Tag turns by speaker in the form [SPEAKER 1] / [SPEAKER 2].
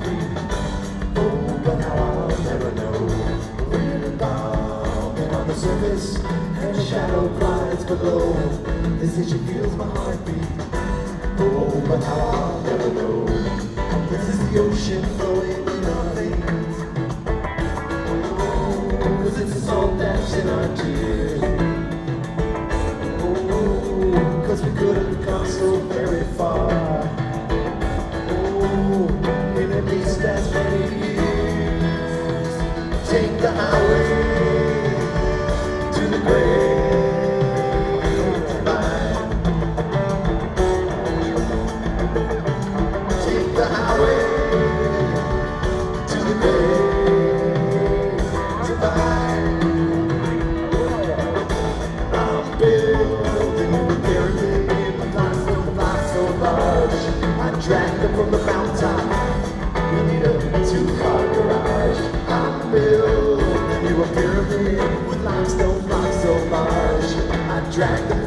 [SPEAKER 1] heartbeat. Oh, but now I'll never know. We're bobbing on the surface, and a shadow glides below. This is she feels my heartbeat. Oh, but now I'll never know. This is the ocean flowing in our veins. Oh, 'cause it's the salt that's in our tears. Oh, 'cause we could have come so very far. Oh, in at least as many years. Take the highway to the grave. Drag them from the mountain. You need a two-car garage. I'm building you a pyramid with limestone blocks so large. I drag them